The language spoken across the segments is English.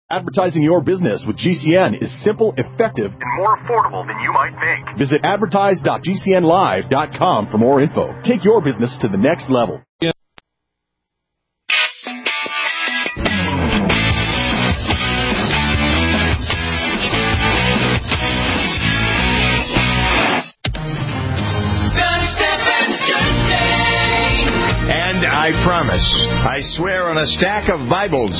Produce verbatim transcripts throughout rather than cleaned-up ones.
Advertising your business with G C N is simple, effective, and more affordable than you might think. Visit advertise dot g c n live dot com for more info. Take your business to the next level. And I promise, I swear on a stack of Bibles,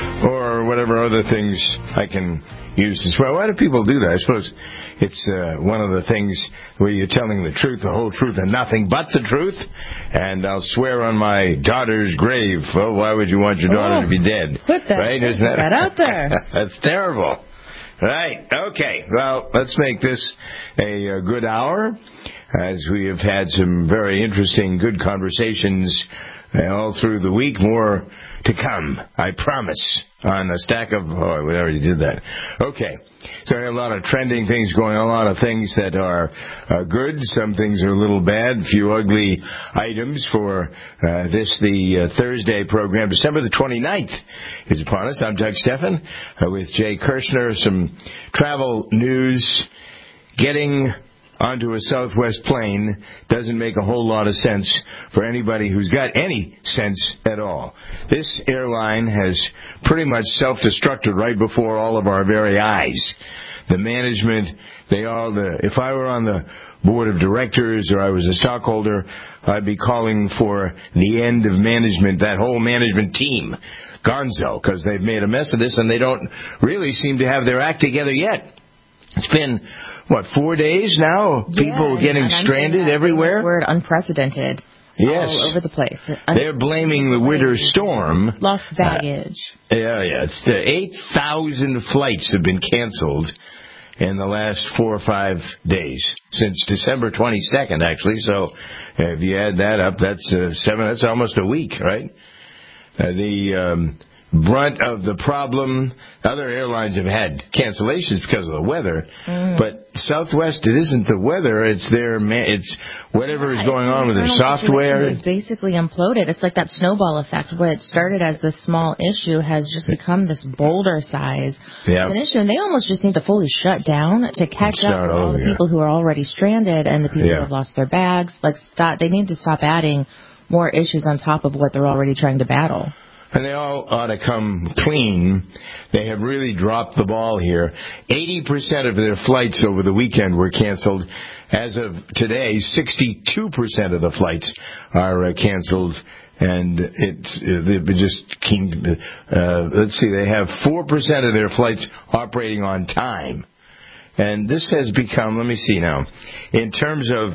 or whatever other things I can use to swear. Why do people do that? I suppose it's uh, one of the things where you're telling the truth, the whole truth, and nothing but the truth. And I'll swear on my daughter's grave. Well, why would you want your daughter oh, to be dead? Put that, right? Isn't that, that out there. That's terrible. Right. Okay. Well, let's make this a, a good hour, as we have had some very interesting, good conversations uh, all through the week. More to come, I promise, on a stack of... Oh, we already did that. Okay. So we have a lot of trending things going on, a lot of things that are uh, good. Some things are a little bad. A few ugly items for uh, this, the uh, Thursday program. December the twenty-ninth is upon us. I'm Doug Stephan uh, with Jay Kirshner. Some travel news. Getting onto a Southwest plane doesn't make a whole lot of sense for anybody who's got any sense at all. This airline has pretty much self-destructed right before all of our very eyes. The management, they all, the, if I were on the board of directors or I was a stockholder, I'd be calling for the end of management, that whole management team. Gonzo, because they've made a mess of this and they don't really seem to have their act together yet. It's been, what, four days now? Yeah, People getting and stranded everywhere? Word unprecedented. Yes. All over the place. They're blaming the winter storm. Lost baggage. Uh, yeah, yeah. It's uh, eight thousand flights have been canceled in the last four or five days. Since December twenty-second, actually. So uh, if you add that up, that's uh, seven, that's almost a week, right? Uh, the... Um, brunt of the problem. Other airlines have had cancellations because of the weather, mm. but Southwest, it isn't the weather, it's their man, it's whatever yeah, is going on with their software. It's basically imploded. It's like that snowball effect. What started as this small issue has just become this boulder size yep. of an issue, and they almost just need to fully shut down to catch up with all over, the yeah. people who are already stranded and the people yeah. who have lost their bags. Like, stop. They need to stop adding more issues on top of what they're already trying to battle. And they all ought to come clean. They have really dropped the ball here. eighty percent of their flights over the weekend were canceled. As of today, sixty-two percent of the flights are uh, canceled. And it, it just came, uh, let's see, they have four percent of their flights operating on time. And this has become, let me see now, in terms of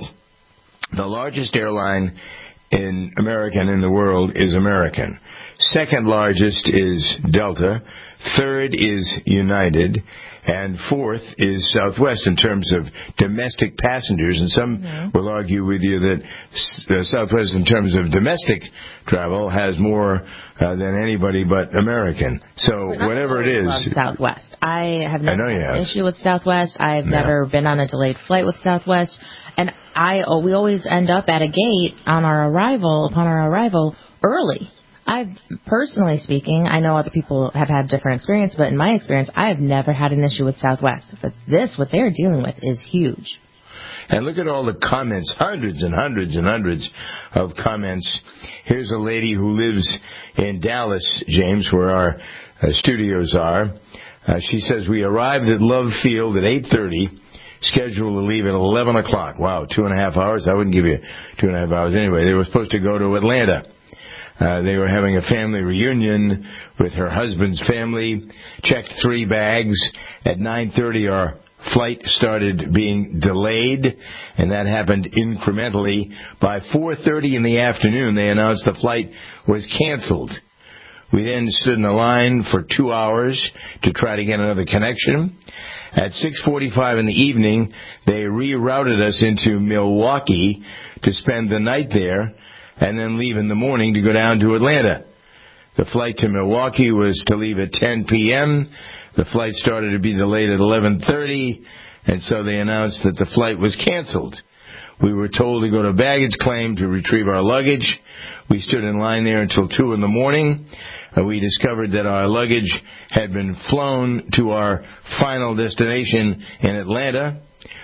the largest airline in America and in the world is American. Second largest is Delta. Third is United. And fourth is Southwest in terms of domestic passengers. And some mm-hmm. will argue with you that uh, Southwest in terms of domestic travel has more uh, than anybody but American. So whatever it is. I love Southwest. I have no I know you have. issue with Southwest. I've no. never been on a delayed flight with Southwest. And I oh, we always end up at a gate on our arrival, upon our arrival, early. I've, personally speaking, I know other people have had different experience, but in my experience, I have never had an issue with Southwest. But this, what they're dealing with, is huge. And look at all the comments, hundreds and hundreds and hundreds of comments. Here's a lady who lives in Dallas, James, where our uh, studios are. Uh, she says, we arrived at Love Field at eight thirty, scheduled to leave at eleven o'clock. Wow, two and a half hours? I wouldn't give you two and a half hours anyway. They were supposed to go to Atlanta. Uh, they were having a family reunion with her husband's family, checked three bags. At nine thirty, our flight started being delayed, and that happened incrementally. By four thirty in the afternoon, they announced the flight was canceled. We then stood in a line for two hours to try to get another connection. At six forty-five in the evening, they rerouted us into Milwaukee to spend the night there, and then leave in the morning to go down to Atlanta. The flight to Milwaukee was to leave at ten p.m. The flight started to be delayed at eleven thirty, and so they announced that the flight was canceled. We were told to go to baggage claim to retrieve our luggage. We stood in line there until two in the morning. Uh, we discovered that our luggage had been flown to our final destination in Atlanta.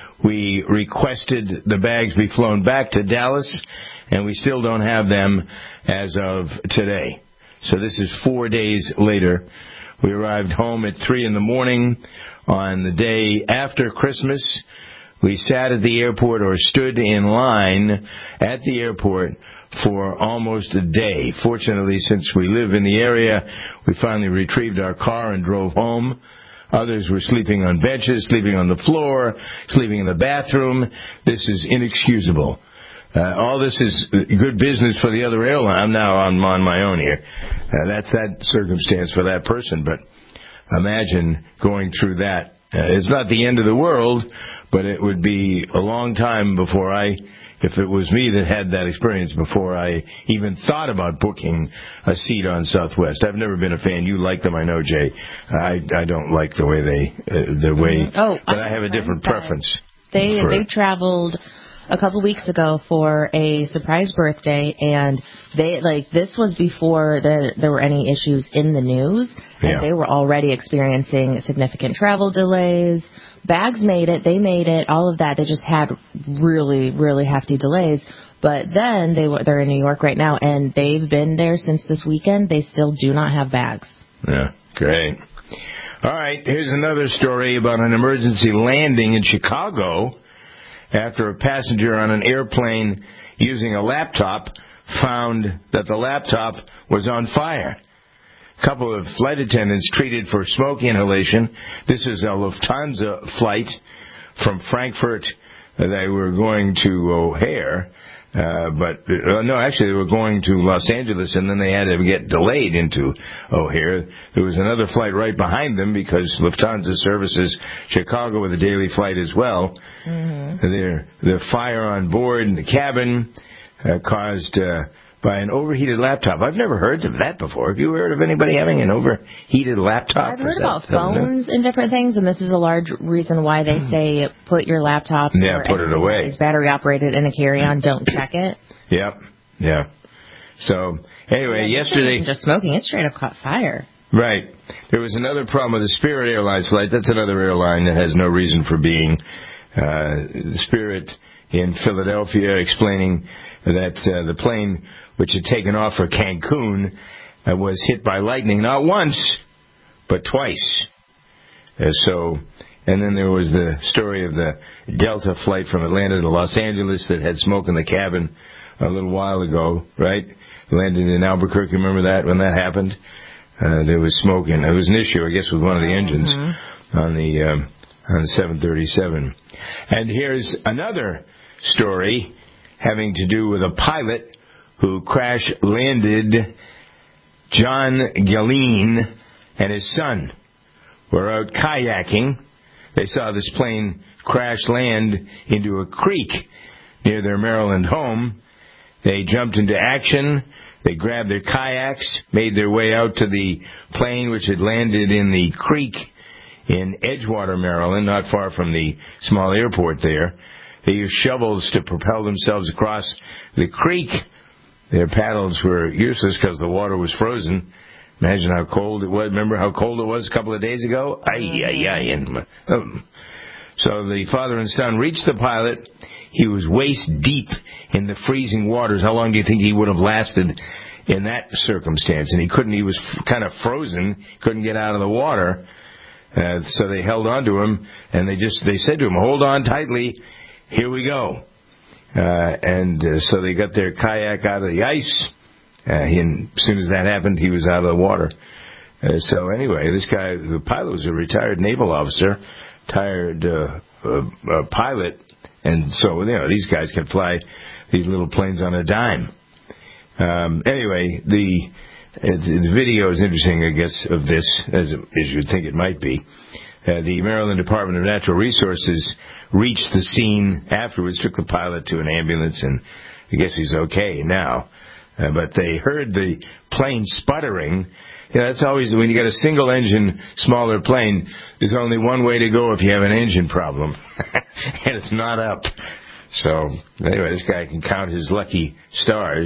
We requested the bags be flown back to Dallas, and we still don't have them as of today. So this is four days later. We arrived home at three in the morning on the day after Christmas. We sat at the airport or stood in line at the airport for almost a day. Fortunately, since we live in the area, we finally retrieved our car and drove home. Others were sleeping on benches, sleeping on the floor, sleeping in the bathroom. This is inexcusable. Uh, all this is good business for the other airline. I'm now on, on my own here. Uh, that's that circumstance for that person, but imagine going through that. Uh, it's not the end of the world, but it would be a long time before I, if it was me that had that experience, before I even thought about booking a seat on Southwest. I've never been a fan. You like them, I know, Jay. I I don't like the way they, uh, the way, mm-hmm. oh, but I, I have a different preference. They they traveled a couple weeks ago for a surprise birthday, and they like this was before the, there were any issues in the news, and yeah. they were already experiencing significant travel delays. Bags made it, they made it, all of that. They just had really, really hefty delays. But then they were they're in New York right now, and they've been there since this weekend. They still do not have bags. Yeah, great. All right, here's another story about an emergency landing in Chicago after a passenger on an airplane using a laptop found that the laptop was on fire. A couple of flight attendants treated for smoke inhalation. This is a Lufthansa flight from Frankfurt. They were going to O'Hare, uh, but uh, no, actually they were going to Los Angeles, and then they had to get delayed into O'Hare. There was another flight right behind them because Lufthansa services Chicago with a daily flight as well. Mm-hmm. Their, the fire on board in the cabin uh, caused uh, by an overheated laptop. I've never heard of that before. Have you heard of anybody having an overheated laptop? I've heard about phones and different things, and this is a large reason why they say put your laptop yeah, put it away. It's battery operated in a carry-on. Don't check it. Yep, yeah. So anyway, yeah, yesterday, just smoking, it straight up caught fire. Right. There was another problem with the Spirit Airlines flight. That's another airline that has no reason for being. Uh, Spirit in Philadelphia explaining that uh, the plane, which had taken off for Cancun, uh, was hit by lightning not once, but twice. Uh, so, and then there was the story of the Delta flight from Atlanta to Los Angeles that had smoke in the cabin a little while ago, right? Landed in Albuquerque. Remember that when that happened? Uh, there was smoke, and it was an issue, I guess, with one of the engines mm-hmm. on the um, on the seven thirty-seven. And here's another story having to do with a pilot who crash landed. John Galeen and his son were out kayaking. They saw this plane crash land into a creek near their Maryland home. They jumped into action. They grabbed their kayaks, made their way out to the plane, which had landed in the creek in Edgewater, Maryland, not far from the small airport there. They used shovels to propel themselves across the creek. Their paddles were useless because the water was frozen. Imagine how cold it was. Remember how cold it was a couple of days ago? Ay, ay, ay. And, um, so the father and son reached the pilot. He was waist deep in the freezing waters. How long do you think he would have lasted in that circumstance? And he couldn't, he was f- kind of frozen, couldn't get out of the water. Uh, so they held on to him, and they just, they said to him, hold on tightly, here we go. Uh, and uh, so they got their kayak out of the ice, uh, and as soon as that happened, he was out of the water. Uh, so anyway, this guy, the pilot was a retired naval officer, tired uh, uh, uh, pilot, and so, you know, these guys can fly these little planes on a dime. Um, anyway, the, uh, the video is interesting, I guess, of this, as, as you'd think it might be. Uh, the Maryland Department of Natural Resources reached the scene afterwards, took the pilot to an ambulance, and I guess he's okay now. Uh, but they heard the plane sputtering. You know, that's always, when you got a single-engine, smaller plane, there's only one way to go if you have an engine problem, and it's not up. So, anyway, this guy can count his lucky stars.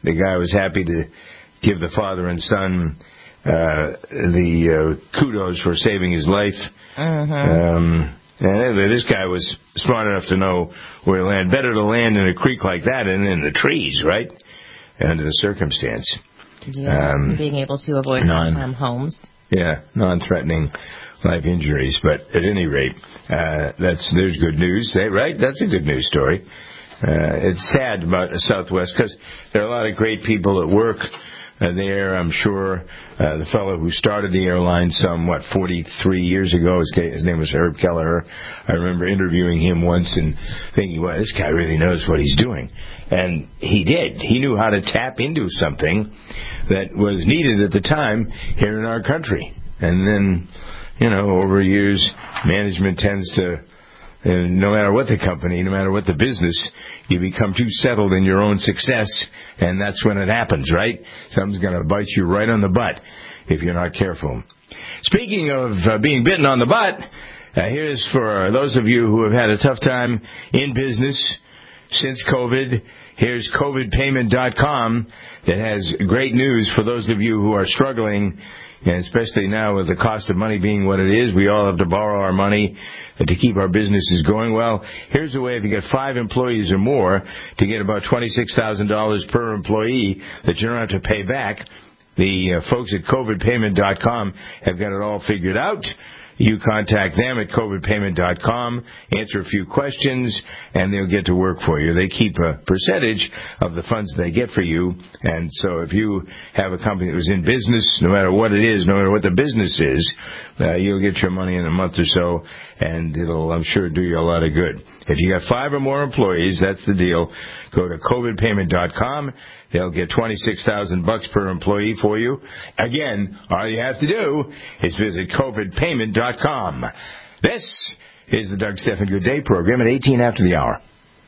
the guy was happy to give the father and son uh, the uh, kudos for saving his life. Mm-hmm. Um, and anyway, this guy was smart enough to know where to land. Better to land in a creek like that than in the trees, right? Under the circumstance. Yeah, um, being able to avoid non, harm homes. Yeah, non-threatening life injuries. But at any rate, uh, that's there's good news, right? That's a good news story. Uh, it's sad about Southwest because there are a lot of great people that work uh, there. I'm sure uh, the fellow who started the airline some, what, forty-three years ago, his, his name was Herb Kelleher. I remember interviewing him once and thinking, well, this guy really knows what he's doing. And he did. He knew how to tap into something that was needed at the time here in our country. And then, you know, over years, management tends to, uh, no matter what the company, no matter what the business, you become too settled in your own success, and that's when it happens, right? Something's going to bite you right on the butt if you're not careful. Speaking of uh, being bitten on the butt, uh, here's for those of you who have had a tough time in business since COVID. Here's COVID payment dot com that has great news for those of you who are struggling, and especially now with the cost of money being what it is. We all have to borrow our money to keep our businesses going. Well, here's a way if you get five employees or more to get about twenty-six thousand dollars per employee that you don't have to pay back. The uh, folks at COVID payment dot com have got it all figured out. You contact them at COVID payment dot com, answer a few questions, and they'll get to work for you. They keep a percentage of the funds they get for you, and so if you have a company that was in business, no matter what it is, no matter what the business is, uh, you'll get your money in a month or so, and it'll, I'm sure, do you a lot of good. If you got five or more employees, that's the deal. Go to COVID payment dot com. They'll get twenty-six thousand bucks per employee for you. Again, all you have to do is visit COVID payment dot com. This is the Doug Stephan Good Day program at eighteen after the hour.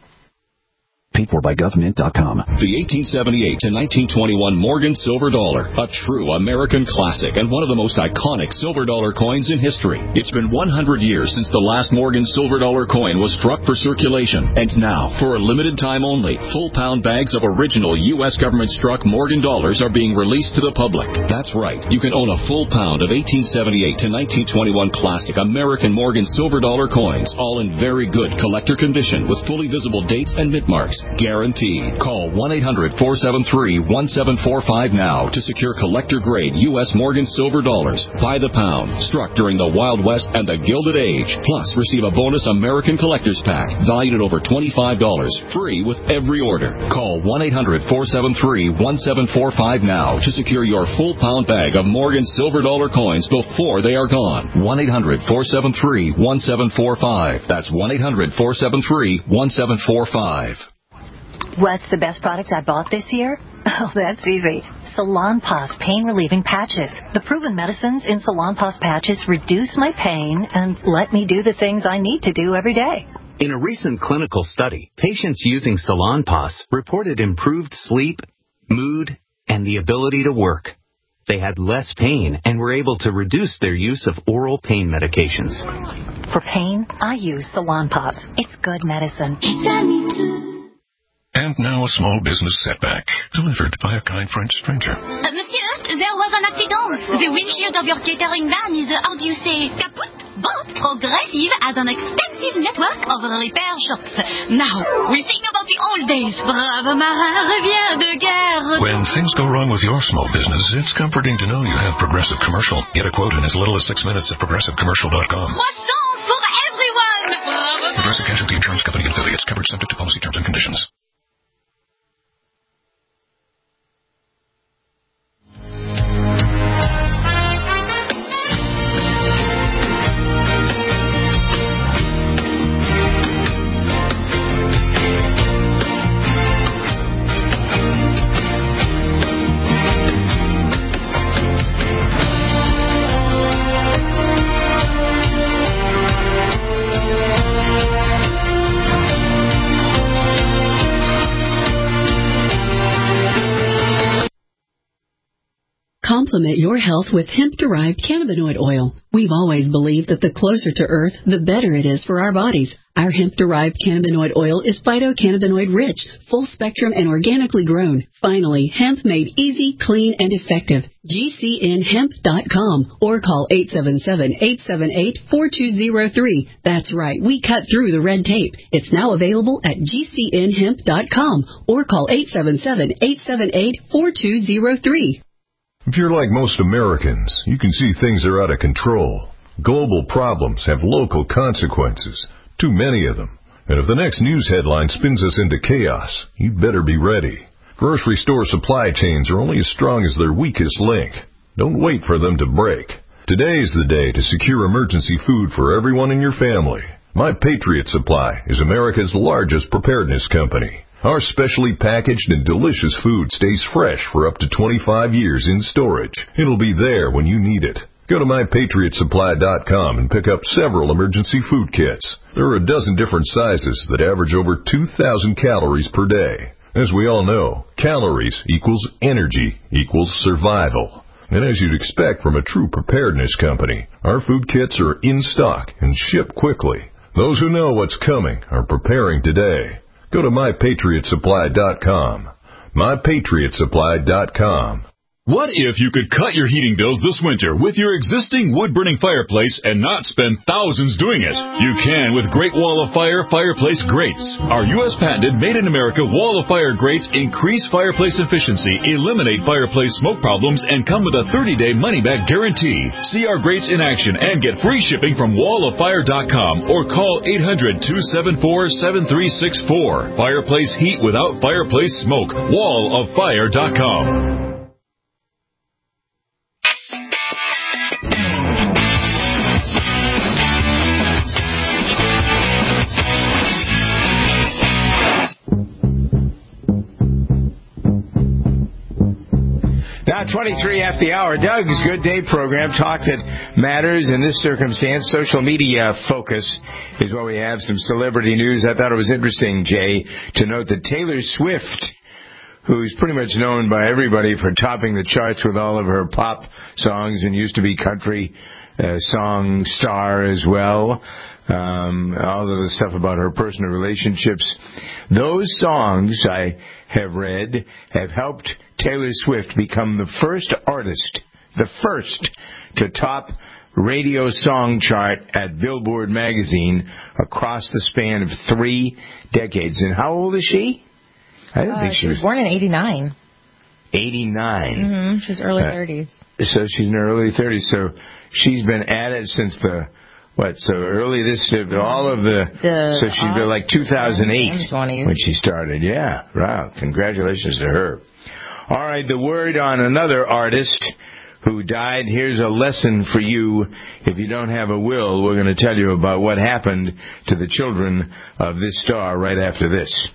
Paid for by government dot com. The eighteen seventy-eight to nineteen twenty-one Morgan Silver Dollar, a true American classic and one of the most iconic silver dollar coins in history. It's been one hundred years since the last Morgan Silver Dollar coin was struck for circulation. And now, for a limited time only, full pound bags of original U S government-struck Morgan dollars are being released to the public. That's right. You can own a full pound of eighteen seventy-eight to nineteen twenty-one classic American Morgan Silver Dollar coins, all in very good collector condition with fully visible dates and mint marks. Guaranteed. Call one eight hundred four seven three one seven four five now to secure collector-grade U S Morgan Silver Dollars by the pound, struck during the Wild West and the Gilded Age. Plus, receive a bonus American Collector's Pack valued at over twenty-five dollars, free with every order. Call one eight hundred four seven three one seven four five now to secure your full pound bag of Morgan Silver Dollar coins before they are gone. one eight hundred four seven three one seven four five. That's one eight hundred four seven three one seven four five. What's the best product I bought this year? Oh, that's easy. Salonpas pain-relieving patches. The proven medicines in Salonpas patches reduce my pain and let me do the things I need to do every day. In a recent clinical study, patients using Salonpas reported improved sleep, mood, and the ability to work. They had less pain and were able to reduce their use of oral pain medications. For pain, I use Salonpas. It's good medicine. And now a small business setback, delivered by a kind French stranger. Uh, monsieur, there was an accident. The windshield of your catering van is, uh, how do you say, kaput? But Progressive has an extensive network of repair shops. Now, we think about the old days. Brave marin revient de guerre. When things go wrong with your small business, it's comforting to know you have Progressive Commercial. Get a quote in as little as six minutes at progressive commercial dot com. Croissants for everyone. Progressive Casualty Insurance Company and affiliates, covered subject to policy terms and conditions. Complement your health with hemp-derived cannabinoid oil. We've always believed that the closer to Earth, the better it is for our bodies. Our hemp-derived cannabinoid oil is phytocannabinoid rich, full spectrum, and organically grown. Finally, hemp made easy, clean, and effective. G C N hemp dot com or call eight seven seven, eight seven eight, four two zero three. That's right, we cut through the red tape. It's now available at G C N hemp dot com or call eight seven seven, eight seven eight, four two zero three. If you're like most Americans, you can see things are out of control. Global problems have local consequences. Too many of them. And if the next news headline spins us into chaos, you'd better be ready. Grocery store supply chains are only as strong as their weakest link. Don't wait for them to break. Today's the day to secure emergency food for everyone in your family. My Patriot Supply is America's largest preparedness company. Our specially packaged and delicious food stays fresh for up to twenty-five years in storage. It'll be there when you need it. Go to my patriot supply dot com and pick up several emergency food kits. There are a dozen different sizes that average over two thousand calories per day. As we all know, calories equals energy equals survival. And as you'd expect from a true preparedness company, our food kits are in stock and ship quickly. Those who know what's coming are preparing today. Go to my patriot supply dot com. my patriot supply dot com. What if you could cut your heating bills this winter with your existing wood-burning fireplace and not spend thousands doing it? You can with Great Wall of Fire fireplace grates. Our U S patented made-in-America Wall of Fire grates increase fireplace efficiency, eliminate fireplace smoke problems, and come with a thirty-day money-back guarantee. See our grates in action and get free shipping from wall of fire dot com or call eight hundred, two seven four, seven three six four. Fireplace heat without fireplace smoke. wall of fire dot com. Now, twenty-three after the hour. Doug's Good Day program, talk that matters in this circumstance. Social media focus is what we have. Some celebrity news. I thought it was interesting, Jay, to note that Taylor Swift, who's pretty much known by everybody for topping the charts with all of her pop songs and used to be country uh, song star as well, um, all of the stuff about her personal relationships. Those songs, I have read, have helped Taylor Swift become the first artist, the first to top radio song chart at Billboard magazine across the span of three decades. And how old is she? I didn't uh, think she, she was, was born in eighty-nine. eighty-nine. Mm-hmm. She's early uh, thirties. So she's in her early thirties. So she's been at it since the, what, so early this, all of the, the so she's been like two thousand eight twenties. when she started. Yeah, wow. Congratulations to her. All right, the word on another artist who died. Here's a lesson for you. If you don't have a will, we're going to tell you about what happened to the children of this star right after this.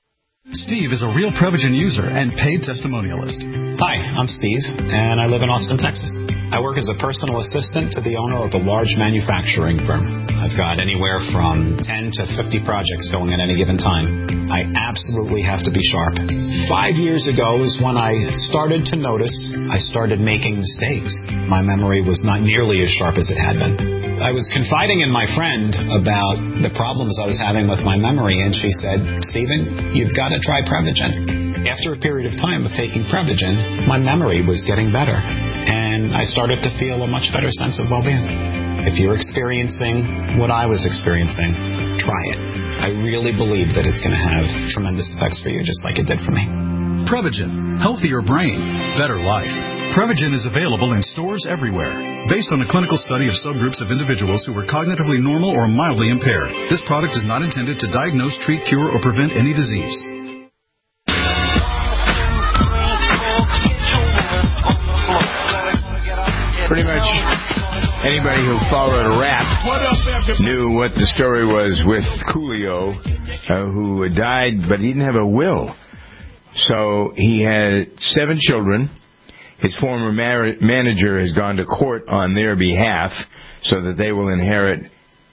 Steve is a real Prevagen user and paid testimonialist. Hi, I'm Steve, and I live in Austin, Texas. I work as a personal assistant to the owner of a large manufacturing firm. I've got anywhere from ten to fifty projects going at any given time. I absolutely have to be sharp. Five years ago is when I started to notice I started making mistakes. My memory was not nearly as sharp as it had been. I was confiding in my friend about the problems I was having with my memory, and she said, Stephen, you've got to try Prevagen. After a period of time of taking Prevagen, my memory was getting better, and I started to feel a much better sense of well-being. If you're experiencing what I was experiencing, try it. I really believe that it's going to have tremendous effects for you, just like it did for me. Prevagen. Healthier brain, better life. Prevagen is available in stores everywhere. Based on a clinical study of subgroups of individuals who were cognitively normal or mildly impaired, this product is not intended to diagnose, treat, cure, or prevent any disease. Pretty much anybody who followed rap knew what the story was with Coolio, uh, who died, but he didn't have a will. So he had seven children. His former mar- manager has gone to court on their behalf so that they will inherit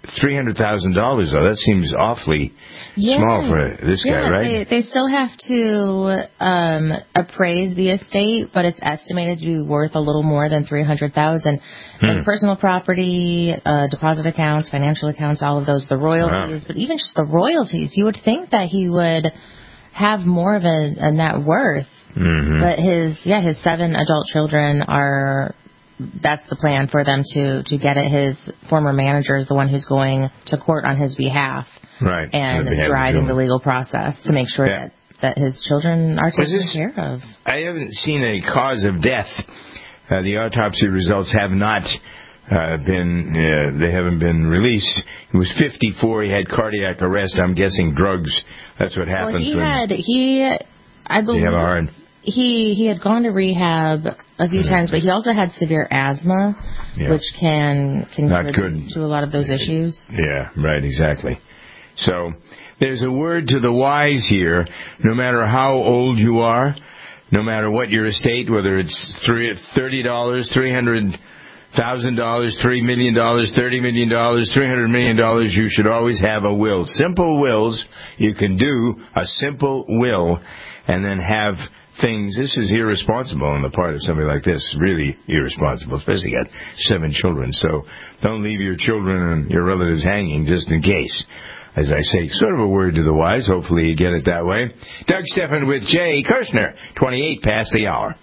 three hundred thousand dollars, though. That seems awfully yeah. small for this yeah, guy, right? They, they still have to um, appraise the estate, but it's estimated to be worth a little more than three hundred thousand dollars. Hmm. And personal property, uh, deposit accounts, financial accounts, all of those, the royalties, wow. but even just the royalties, you would think that he would have more of a, a net worth. Mm-hmm. But his, yeah, his seven adult children are, that's the plan for them to, to get at his former manager is the one who's going to court on his behalf. Right. And driving the legal process to make sure yeah. that, that his children are taken this, care of. I haven't seen a cause of death. Uh, the autopsy results have not uh, been, uh, they haven't been released. He was fifty-four. He had cardiac arrest. I'm guessing drugs. That's what happens. Well, he when had, he, I believe. You have a hard. He he had gone to rehab a few times, but he also had severe asthma, yeah. which can contribute to a lot of those issues. Yeah, right, exactly. So there's a word to the wise here. No matter how old you are, no matter what your estate, whether it's thirty dollars, three hundred thousand dollars, three million dollars, thirty million dollars, three hundred million dollars, you should always have a will. Simple wills, you can do a simple will and then have things. This is irresponsible on the part of somebody like this. Really irresponsible, especially got seven children. So don't leave your children and your relatives hanging just in case. As I say, sort of a word to the wise. Hopefully you get it that way. Doug Stephan with Jay Kirshner, twenty-eight past the hour.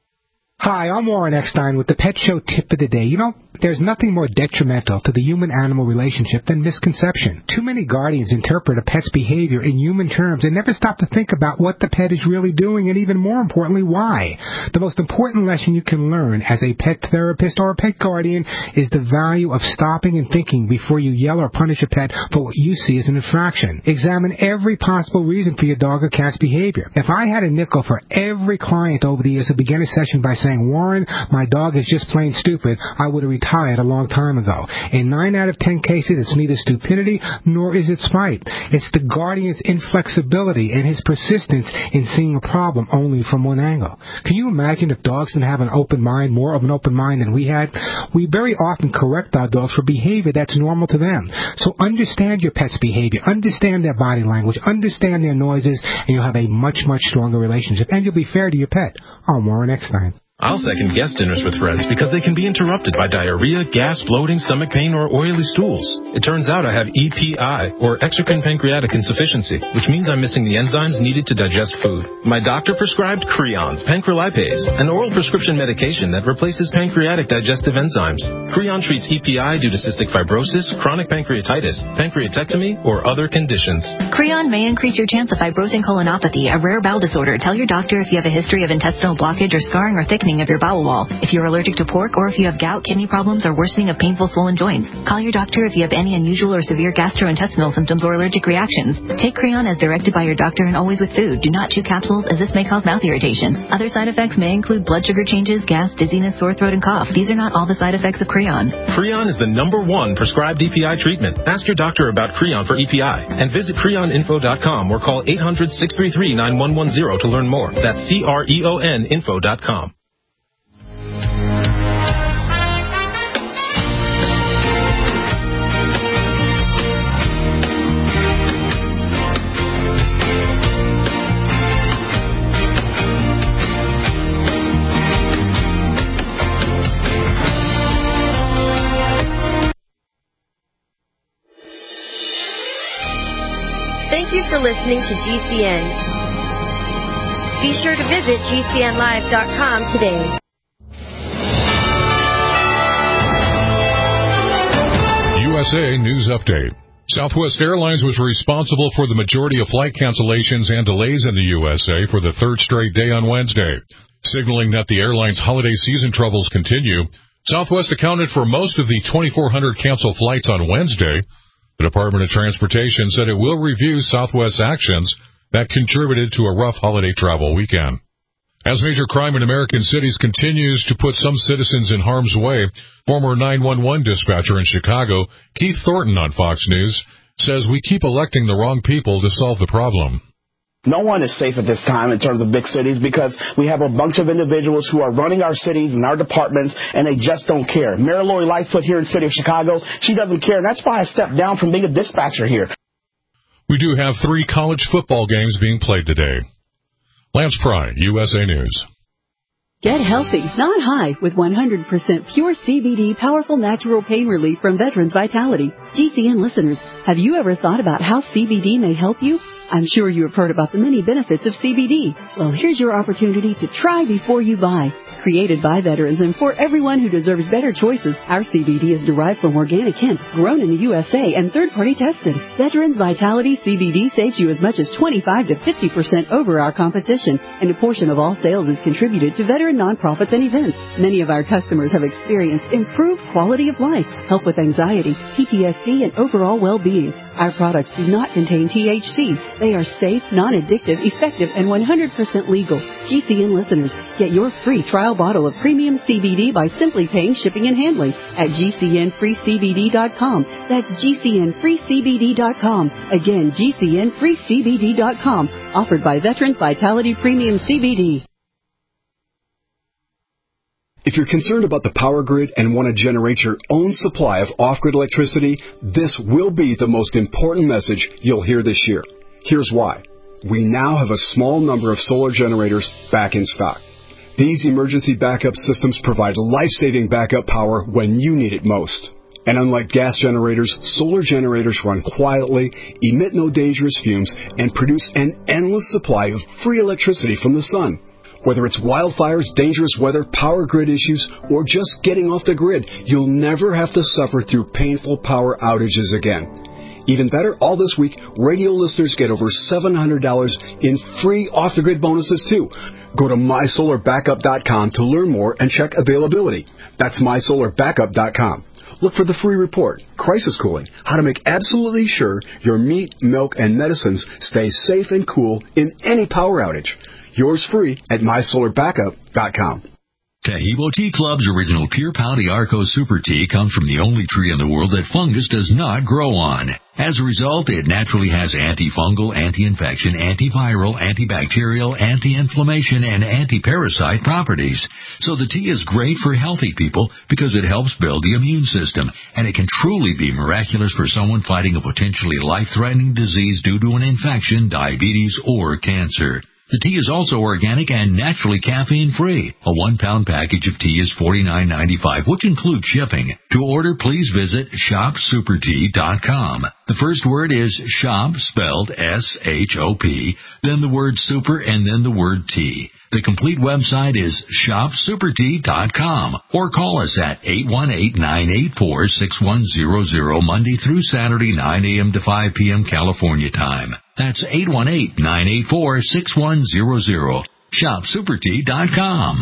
Hi, I'm Warren Eckstein with the Pet Show Tip of the Day. You know, there's nothing more detrimental to the human-animal relationship than misconception. Too many guardians interpret a pet's behavior in human terms and never stop to think about what the pet is really doing and even more importantly, why. The most important lesson you can learn as a pet therapist or a pet guardian is the value of stopping and thinking before you yell or punish a pet for what you see as an infraction. Examine every possible reason for your dog or cat's behavior. If I had a nickel for every client over the years who began a session by saying, Warren, my dog is just plain stupid, I would have retired a long time ago. In nine out of ten cases, it's neither stupidity nor is it spite. It's the guardian's inflexibility and his persistence in seeing a problem only from one angle. Can you imagine if dogs didn't have an open mind, more of an open mind than we had? We very often correct our dogs for behavior that's normal to them. So understand your pet's behavior, understand their body language, understand their noises, and you'll have a much, much stronger relationship, and you'll be fair to your pet. I'm Warren Eckstein. I'll second guest dinners with friends because they can be interrupted by diarrhea, gas, bloating, stomach pain, or oily stools. It turns out I have E P I, or exocrine pancreatic insufficiency, which means I'm missing the enzymes needed to digest food. My doctor prescribed Creon, pancrelipase, an oral prescription medication that replaces pancreatic digestive enzymes. Creon treats E P I due to cystic fibrosis, chronic pancreatitis, pancreatectomy, or other conditions. Creon may increase your chance of fibrosing colonopathy, a rare bowel disorder. Tell your doctor if you have a history of intestinal blockage or scarring or thickening of your bowel wall, if you're allergic to pork, or if you have gout, kidney problems, or worsening of painful swollen joints. Call your doctor if you have any unusual or severe gastrointestinal symptoms or allergic reactions. Take Creon as directed by your doctor and always with food. Do not chew capsules as this may cause mouth irritation. Other side effects may include blood sugar changes, gas, dizziness, sore throat, and cough. These are not all the side effects of Creon. Creon is the number one prescribed E P I treatment. Ask your doctor about Creon for E P I and visit creon info dot com or call eight hundred, six three three, nine one one zero to learn more. That's C R E O N info dot com. Thank you for listening to G C N. Be sure to visit G C N live dot com today. U S A News Update. Southwest Airlines was responsible for the majority of flight cancellations and delays in the U S A for the third straight day on Wednesday. Signaling that the airline's holiday season troubles continue, Southwest accounted for most of the twenty-four hundred canceled flights on Wednesday. The Department of Transportation said it will review Southwest's actions that contributed to a rough holiday travel weekend. As major crime in American cities continues to put some citizens in harm's way, former nine one one dispatcher in Chicago, Keith Thornton on Fox News, says we keep electing the wrong people to solve the problem. No one is safe at this time in terms of big cities because we have a bunch of individuals who are running our cities and our departments, and they just don't care. Mayor Lori Lightfoot here in the city of Chicago, she doesn't care, and that's why I stepped down from being a dispatcher here. We do have three college football games being played today. Lance Pry, U S A News. Get healthy, not high, with one hundred percent pure C B D powerful natural pain relief from Veterans Vitality. G C N listeners, have you ever thought about how C B D may help you? I'm sure you have heard about the many benefits of C B D. Well, here's your opportunity to try before you buy. Created by veterans and for everyone who deserves better choices, our C B D is derived from organic hemp, grown in the U S A and third-party tested. Veterans Vitality C B D saves you as much as twenty-five to fifty percent over our competition, and a portion of all sales is contributed to veteran nonprofits and events. Many of our customers have experienced improved quality of life, help with anxiety, P T S D, and overall well-being. Our products do not contain T H C. They are safe, non-addictive, effective, and one hundred percent legal. G C N listeners, get your free trial bottle of premium C B D by simply paying shipping and handling at G C N free C B D dot com. That's G C N free C B D dot com. Again, G C N free C B D dot com. Offered by Veterans Vitality Premium C B D. If you're concerned about the power grid and want to generate your own supply of off-grid electricity, this will be the most important message you'll hear this year. Here's why. We now have a small number of solar generators back in stock. These emergency backup systems provide life-saving backup power when you need it most. And unlike gas generators, solar generators run quietly, emit no dangerous fumes, and produce an endless supply of free electricity from the sun. Whether it's wildfires, dangerous weather, power grid issues, or just getting off the grid, you'll never have to suffer through painful power outages again. Even better, all this week, radio listeners get over seven hundred dollars in free off-the-grid bonuses, too. Go to my solar backup dot com to learn more and check availability. That's my solar backup dot com. Look for the free report, Crisis Cooling, how to make absolutely sure your meat, milk, and medicines stay safe and cool in any power outage. Yours free at my solar backup dot com. Taheebo Tea Club's original Pure Pau d'Arco Super Tea comes from the only tree in the world that fungus does not grow on. As a result, it naturally has antifungal, anti-infection, antiviral, antibacterial, anti-inflammation, and anti-parasite properties. So the tea is great for healthy people because it helps build the immune system, and it can truly be miraculous for someone fighting a potentially life-threatening disease due to an infection, diabetes, or cancer. The tea is also organic and naturally caffeine-free. A one-pound package of tea is forty-nine ninety-five, which includes shipping. To order, please visit shop super tea dot com. The first word is shop, spelled S H O P, then the word super, and then the word tea. The complete website is shop super tea dot com, or call us at eight one eight, nine eight four, six one zero zero Monday through Saturday, nine a.m. to five p.m. California time. That's eight one eight, nine eight four, six one zero zero. shop super tea dot com.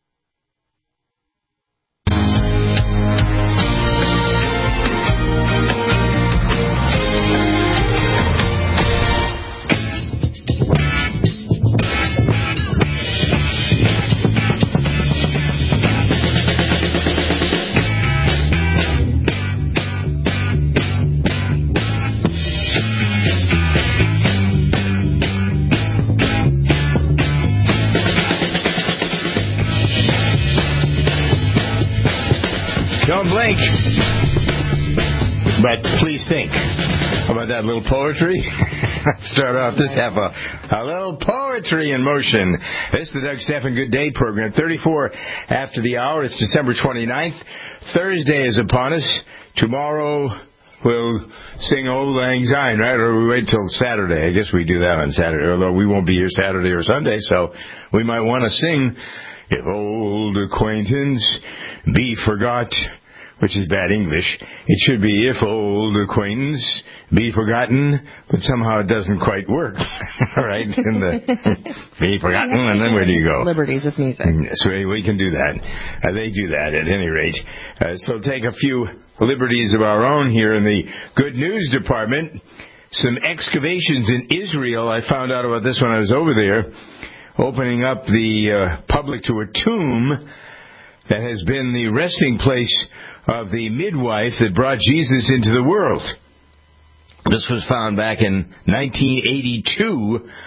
Don't blink. But please think about that little poetry. Start off this half a, a little poetry in motion. This is the Doug Stephan Good Day program. thirty-four after the hour. It's December twenty-ninth. Thursday is upon us. Tomorrow we'll sing Old Lang Syne, right? Or we wait till Saturday. I guess we do that on Saturday, although we won't be here Saturday or Sunday, so we might want to sing If Old Acquaintance Be Forgot, which is bad English. It should be If Old Acquaintance Be Forgotten, but somehow it doesn't quite work. All right? In the Be Forgotten, and then where do you go? Liberties with music. So we can do that. Uh, they do that at any rate. Uh, so take a few liberties of our own here in the Good News Department. Some excavations in Israel. I found out about this when I was over there, opening up the uh, public to a tomb that has been the resting place of the midwife that brought Jesus into the world. This was found back in nineteen eighty-two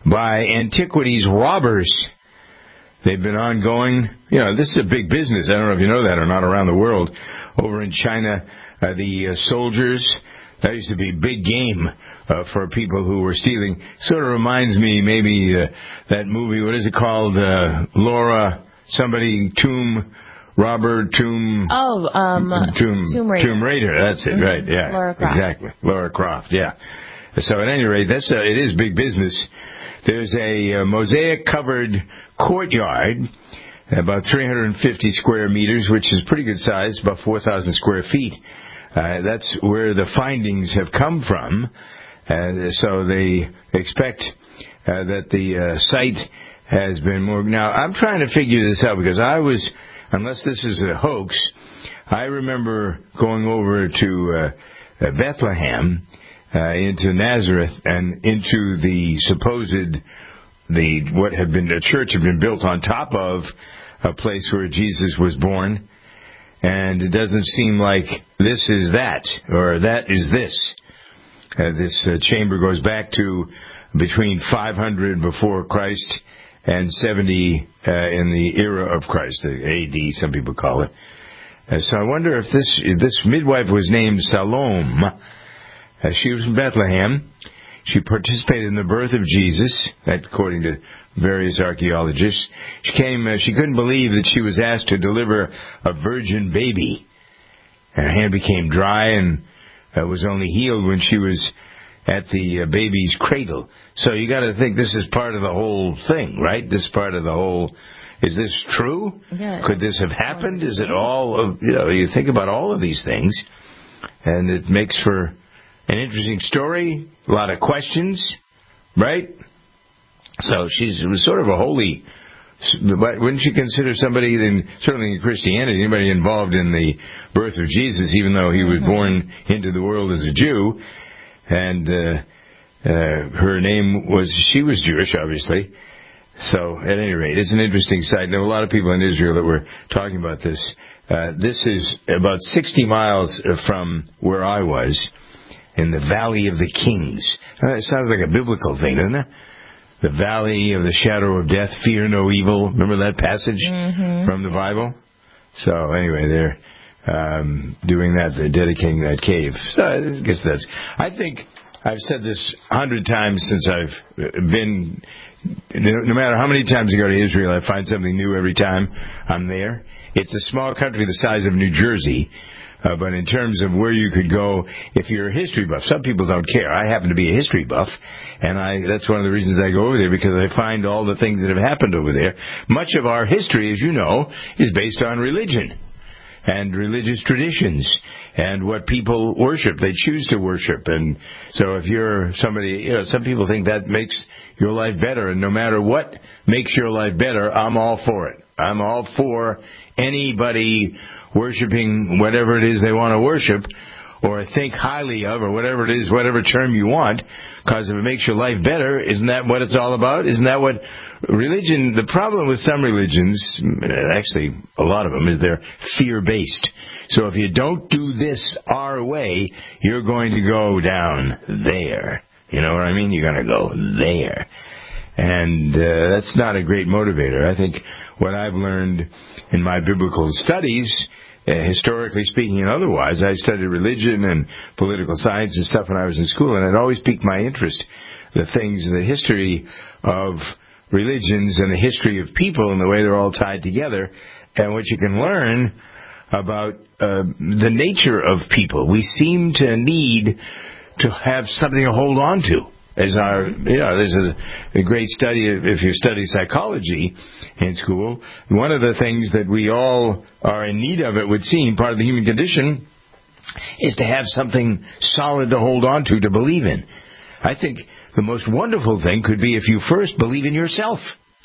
by antiquities robbers. They've been ongoing. You know, this is a big business. I don't know if you know that or not around the world. Over in China, uh, the uh, soldiers, that used to be big game uh, for people who were stealing. Sort of reminds me maybe uh, that movie, what is it called? Uh, Laura, somebody, Tomb, Robert Tomb. Oh, um, Tomb, Tomb Raider. Tomb Raider, that's it, Mm-hmm. right, yeah. Laura Croft. Exactly, Laura Croft, yeah. So at any rate, that's uh, it is big business. There's a uh, mosaic-covered courtyard, about three hundred fifty square meters, which is pretty good size, about four thousand square feet. Uh, that's where the findings have come from. Uh, so they expect uh, that the uh, site has been more... Now, I'm trying to figure this out because I was, unless this is a hoax, I remember going over to uh, uh, Bethlehem, Uh, into Nazareth and into the supposed, the what had been a church had been built on top of a place where Jesus was born, and it doesn't seem like this is that or that is this. Uh, this uh, chamber goes back to between five hundred before Christ and seventy uh, in the era of Christ, the A D, some people call it. Uh, so I wonder if this if this midwife was named Salome. Uh, she was from Bethlehem. She participated in the birth of Jesus, according to various archaeologists. She came. Uh, she couldn't believe that she was asked to deliver a virgin baby. And her hand became dry and uh, was only healed when she was at the uh, baby's cradle. So you got to think this is part of the whole thing, right? This part of the whole. Is this true? Yeah. Could this have happened? Is it all of? You know, you think about all of these things, and it makes for an interesting story, a lot of questions, right? So she's it was sort of a holy. Wouldn't you consider somebody, then certainly in Christianity, anybody involved in the birth of Jesus, even though he was mm-hmm. born into the world as a Jew, and uh, uh, her name was she was Jewish, obviously. So at any rate, it's an interesting sight. There were a lot of people in Israel that were talking about this. Uh, this is about sixty miles from where I was. In the Valley of the Kings. Uh, it sounds like a biblical thing, doesn't it? The Valley of the Shadow of Death, fear no evil. Remember that passage mm-hmm. from the Bible? So anyway, they're um, doing that. They're dedicating that cave. So I guess that's... I think I've said this a hundred times since I've been... No matter how many times I go to Israel, I find something new every time I'm there. It's a small country the size of New Jersey. Uh, but in terms of where you could go, if you're a history buff, some people don't care. I happen to be a history buff, and I that's one of the reasons I go over there, because I find all the things that have happened over there. Much of our history, as you know, is based on religion and religious traditions and what people worship. They choose to worship. And so if you're somebody, you know, some people think that makes your life better, and no matter what makes your life better, I'm all for it. I'm all for anybody worshiping whatever it is they want to worship or think highly of, or whatever it is, whatever term you want, because if it makes your life better, isn't that what it's all about? Isn't that what religion, the problem with some religions, actually a lot of them, is they're fear-based. So if you don't do this our way, you're going to go down there. You know what I mean? You're going to go there. And uh, that's not a great motivator. I think what I've learned in my biblical studies, uh, historically speaking and otherwise, I studied religion and political science and stuff when I was in school, and it always piqued my interest, the things, the history of religions and the history of people and the way they're all tied together, and what you can learn about uh, the nature of people. We seem to need to have something to hold on to. As our, you know, there's a, a great study, if you study psychology in school, one of the things that we all are in need of, it would seem, part of the human condition, is to have something solid to hold on to, to believe in. I think the most wonderful thing could be if you first believe in yourself.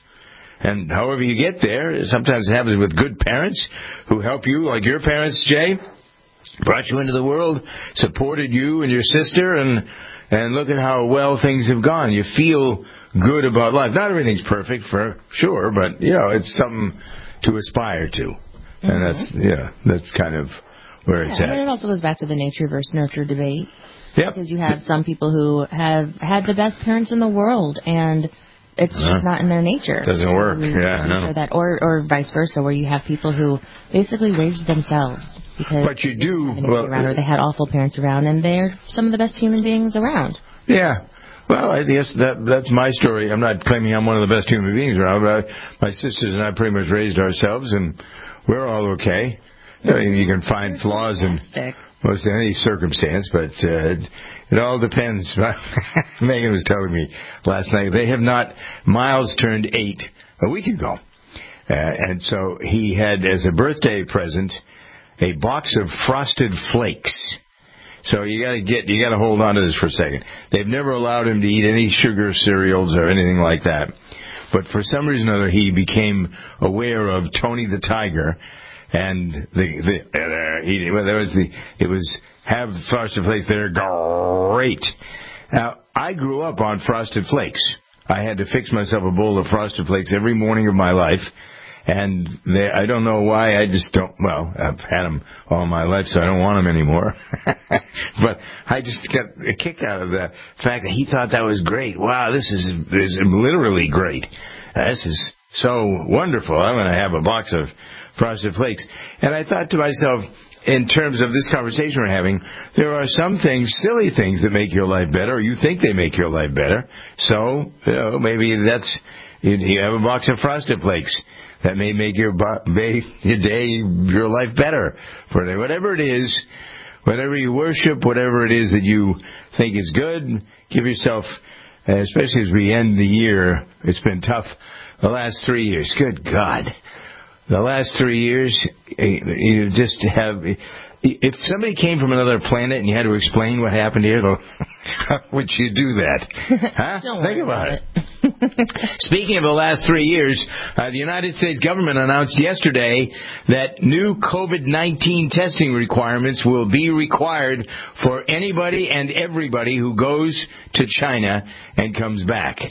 And however you get there, sometimes it happens with good parents who help you, like your parents, Jay, brought you into the world, supported you and your sister, and and look at how well things have gone. You feel good about life. Not everything's perfect, for sure, but, you know, it's something to aspire to. Mm-hmm. And that's, yeah, that's kind of where yeah, it's at. And it also goes back to the nature versus nurture debate. Yep. Because you have some people who have had the best parents in the world, and it's just Uh, not in their nature. Doesn't work. To- Yeah, to no. show that, or or vice versa, where you have people who basically raised themselves because But you they didn't do have anybody well, around, or they had awful parents around, and they're some of the best human beings around. Yeah. Well, I guess that that's my story. I'm not claiming I'm one of the best human beings around, but I, my sisters and I pretty much raised ourselves, and we're all okay. I mean, you can find flaws in most any circumstance, but uh, it all depends. Megan was telling me last night they have not. Miles turned eight a week ago, uh, and so he had as a birthday present a box of Frosted Flakes. So you got to get, you got to hold on to this for a second. They've never allowed him to eat any sugar cereals or anything like that. But for some reason or other, he became aware of Tony the Tiger, and the the uh, he, well, there was the it was have Frosted Flakes. They're great. Now I grew up on Frosted Flakes. I had to fix myself a bowl of Frosted Flakes every morning of my life. And they, I don't know why, I just don't, well, I've had them all my life, so I don't want them anymore. But I just got a kick out of the fact that he thought that was great. Wow, this is, this is literally great. Uh, this is so wonderful. I'm going to have a box of Frosted Flakes. And I thought to myself, in terms of this conversation we're having, there are some things, silly things that make your life better, or you think they make your life better. So, you know, maybe that's, you have a box of Frosted Flakes. That may make your, your day, your life better for day. Whatever it is, whatever you worship, whatever it is that you think is good, give yourself, especially as we end the year, it's been tough the last three years. Good God. The last three years, you just have, if somebody came from another planet and you had to explain what happened here, how would you do that? Huh? Don't Think worry about about it. Speaking of the last three years, uh, the United States government announced yesterday that new COVID nineteen testing requirements will be required for anybody and everybody who goes to China and comes back.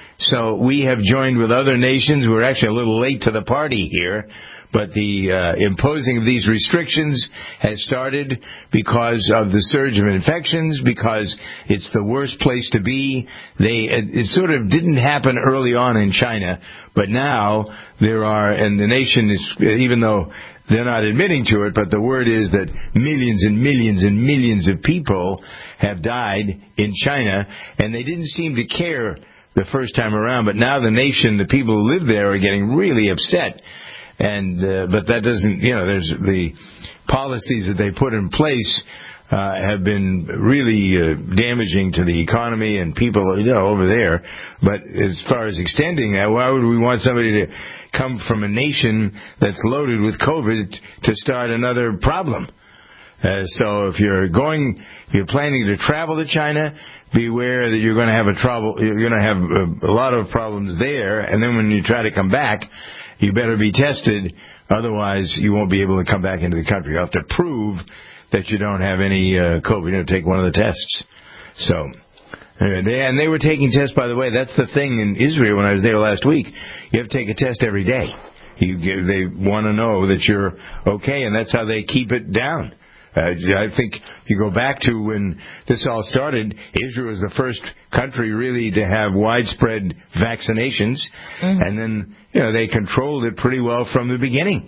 So we have joined with other nations. We're actually a little late to the party here, but the uh, imposing of these restrictions has started because of the surge of infections, because it's the worst place to be. They it sort of didn't happen early on in China, but now there are, and the nation is, even though they're not admitting to it, but the word is that millions and millions and millions of people have died in China, and they didn't seem to care the first time around, but now the nation, the people who live there are getting really upset. And, uh, but that doesn't, you know, there's the policies that they put in place, uh, have been really, uh, damaging to the economy and people, you know, over there. But as far as extending that, why would we want somebody to come from a nation that's loaded with COVID to start another problem? Uh, so if you're going, if you're planning to travel to China, beware that you're going to have a trouble. You're going to have a, a lot of problems there, and then when you try to come back, you better be tested. Otherwise, you won't be able to come back into the country. You have to prove that you don't have any uh, COVID. You have to take one of the tests. So, uh, they, and they were taking tests. By the way, that's the thing in Israel. When I was there last week, you have to take a test every day. You, they want to know that you're okay, and that's how they keep it down. Uh, I think you go back to when this all started, Israel was the first country really to have widespread vaccinations, mm-hmm. and then, you know, they controlled it pretty well from the beginning.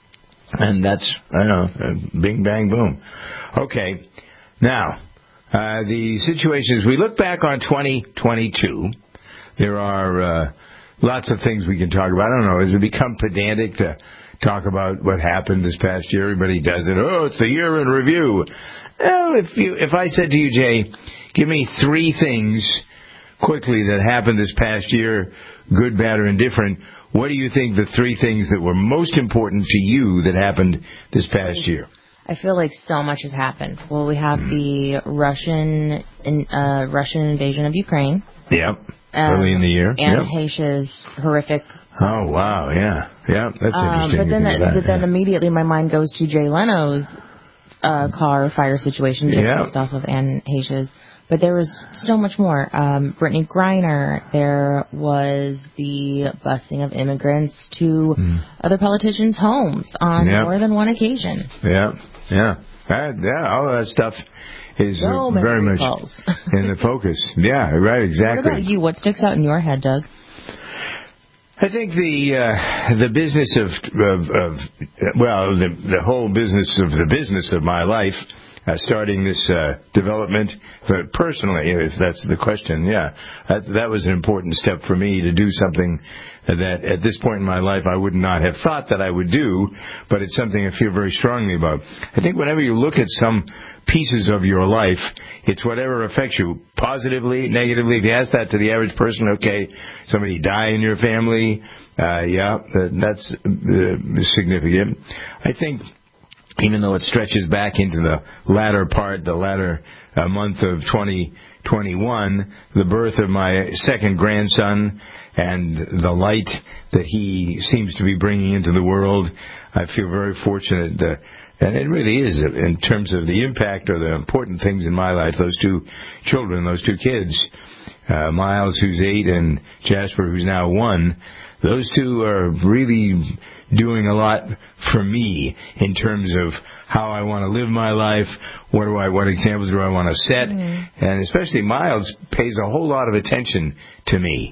And that's, I don't know, uh, bing, bang, boom. Okay. Now, uh, the situation is, we look back on twenty twenty-two, there are uh, lots of things we can talk about. I don't know, has it become pedantic to talk about what happened this past year? Everybody does it. Oh, it's the year in review. Well, if you, if I said to you, Jay, give me three things quickly that happened this past year, good, bad, or indifferent, what do you think the three things that were most important to you that happened this past year? I feel like so much has happened. Well, we have mm. the Russian in, uh, Russian invasion of Ukraine. Yep. Um, Early in the year. And yep. Haitia's horrific. Oh, wow, yeah. Yeah, that's interesting. Um, but then, that, but then yeah. immediately my mind goes to Jay Leno's uh, car fire situation just yeah. based off of Anne Haitia's. But there was so much more. Um, Brittany Griner, there was the busing of immigrants to mm. other politicians' homes on yep. more than one occasion. Yeah, yeah. That, yeah, all of that stuff is so very much calls. in the focus. Yeah, right, exactly. What about you? What sticks out in your head, Doug? I think the uh, the business of, of, of well, the, the whole business of the business of my life, uh, starting this uh, development, but personally, if that's the question, yeah, that, that was an important step for me to do something that at this point in my life I would not have thought that I would do, but it's something I feel very strongly about. I think whenever you look at some pieces of your life, it's whatever affects you, positively, negatively. If you ask that to the average person, okay, somebody die in your family, uh, yeah, that's uh, significant. I think even though it stretches back into the latter part, the latter uh, month of twenty twenty-one, the birth of my second grandson and the light that he seems to be bringing into the world, I feel very fortunate. Uh, and it really is, in terms of the impact or the important things in my life, those two children, those two kids, uh, Miles, who's eight, and Jasper, who's now one, those two are really doing a lot for me in terms of how I want to live my life, what do I, what examples do I want to set, mm-hmm. and especially Miles pays a whole lot of attention to me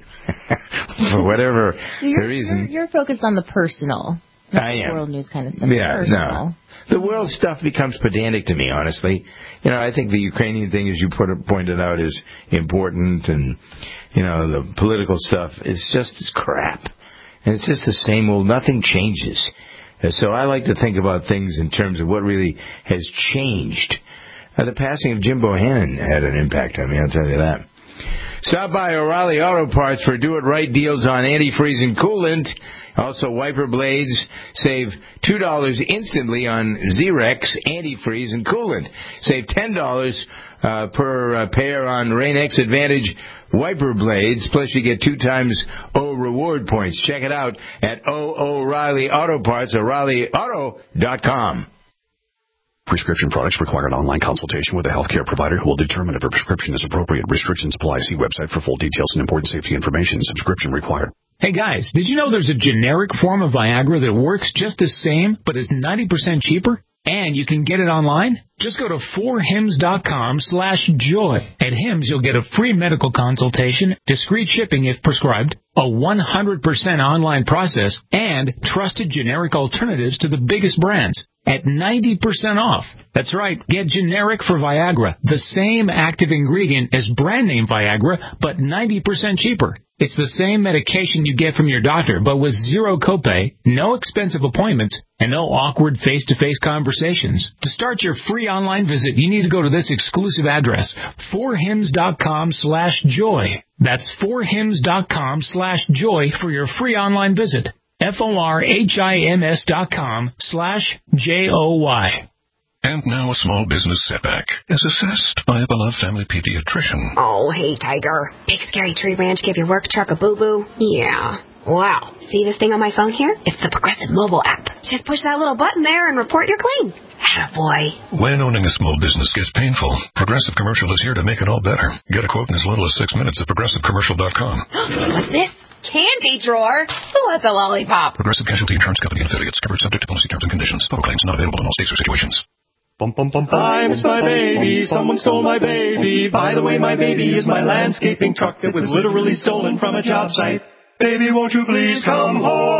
for whatever so you're, the reason. You're, you're focused on the personal, not I the am. world news kind of stuff. Yeah, personal. no. The world stuff becomes pedantic to me, honestly. You know, I think the Ukrainian thing, as you put it, pointed out, is important, and, you know, the political stuff is just it's crap. And it's just the same old, nothing changes. And so I like to think about things in terms of what really has changed. Uh, the passing of Jim Bohannon had an impact on me, I'll tell you that. Stop by O'Reilly Auto Parts for do-it-right deals on antifreeze and coolant. Also, wiper blades. Save two dollars instantly on Zerex antifreeze and coolant. Save ten dollars uh, per uh, pair on Rain-X Advantage wiper blades. Plus, you get two times O reward points. Check it out at O O'Reilly Auto Parts, O'Reilly Auto dot com. Prescription products require an online consultation with a healthcare provider who will determine if a prescription is appropriate. Restrictions apply. See website for full details and important safety information. Subscription required. Hey guys, did you know there's a generic form of Viagra that works just the same but is ninety percent cheaper? And you can get it online? Just go to four hims dot com slash joy. At Hims, you'll get a free medical consultation, discreet shipping if prescribed, a one hundred percent online process, and trusted generic alternatives to the biggest brands at ninety percent off. That's right, get generic for Viagra, the same active ingredient as brand name Viagra, but ninety percent cheaper. It's the same medication you get from your doctor, but with zero copay, no expensive appointments, and no awkward face-to-face conversations. To start your free online visit, you need to go to this exclusive address, four hims dot com slash joy. That's four hims dot com slash joy for your free online visit. F O R H I M S dot com slash J O Y. And now a small business setback, as assessed by a beloved family pediatrician. Oh, hey, Tiger. Big Scary Tree Ranch give your work truck a boo-boo? Yeah. Wow. See this thing on my phone here? It's the Progressive mobile app. Just push that little button there and report your claim. Attaboy. When owning a small business gets painful, Progressive Commercial is here to make it all better. Get a quote in as little as six minutes at progressive commercial dot com. What's this? Candy drawer? Who wants a lollipop? Progressive Casualty Insurance Company and affiliates. Covered subject to policy terms and conditions. Total claims not available in all states or situations. Bum, bum, bum, bum. I miss my baby, someone stole my baby. By the way, my baby is my landscaping truck that was literally stolen from a job site. Baby, won't you please come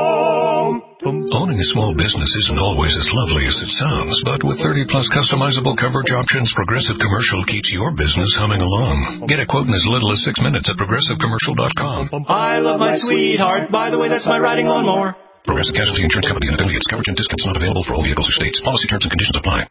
home? Bum. Owning a small business isn't always as lovely as it sounds, but with thirty plus customizable coverage options, Progressive Commercial keeps your business humming along. Get a quote in as little as six minutes at progressive commercial dot com. I love my sweetheart. By the way, that's my riding lawnmower. Progressive Casualty Insurance Company and affiliates. Coverage and discounts not available for all vehicles or states. Policy terms and conditions apply.